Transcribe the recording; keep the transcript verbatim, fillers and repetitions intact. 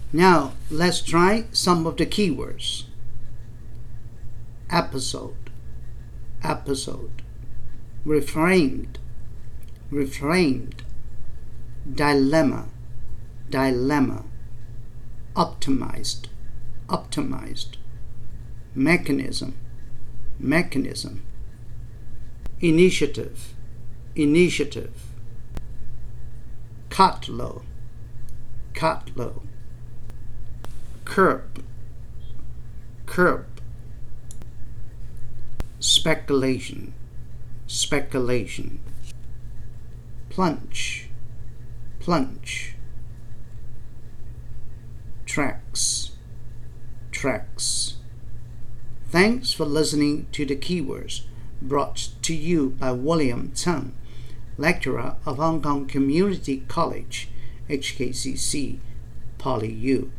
Now, let's try some of the keywords. Episode, episode. Reframed, reframed. Dilemma, dilemma. Optimized, optimized. Mechanism, mechanism. Initiative, initiative. Cut low, cut low. Curb, curb. Speculation, speculation. Plunge, plunge. Tracks, tracks. Thanks for listening to the keywords brought to you by William Tsang, lecturer of Hong Kong Community College, H K C C, PolyU.